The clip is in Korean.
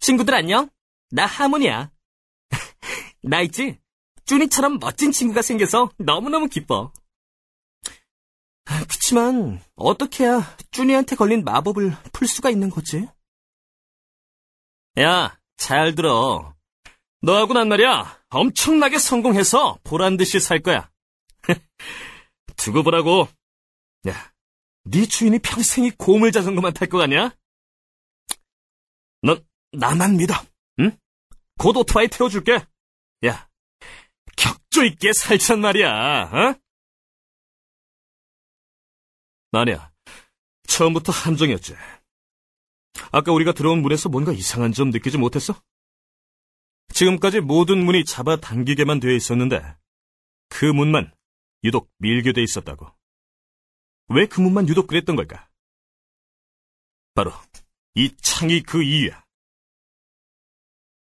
친구들 안녕? 나 하문이야. 나 있지? 쭈니처럼 멋진 친구가 생겨서 너무너무 기뻐. 그치만 어떻게 해야 쭈니한테 걸린 마법을 풀 수가 있는 거지? 야, 잘 들어. 너하고 난 말이야, 엄청나게 성공해서 보란듯이 살 거야. 두고 보라고. 야, 네 주인이 평생이 고물 자전거만 탈 거 같냐? 넌 나만 믿어, 응? 곧 오토바이 태워줄게. 야, 격조 있게 살잔 말이야, 어? 아니야, 처음부터 함정이었지. 아까 우리가 들어온 문에서 뭔가 이상한 점 느끼지 못했어? 지금까지 모든 문이 잡아당기게만 되어 있었는데 그 문만 유독 밀게돼 있었다고. 왜 그 문만 유독 그랬던 걸까? 바로 이 창이 그 이유야.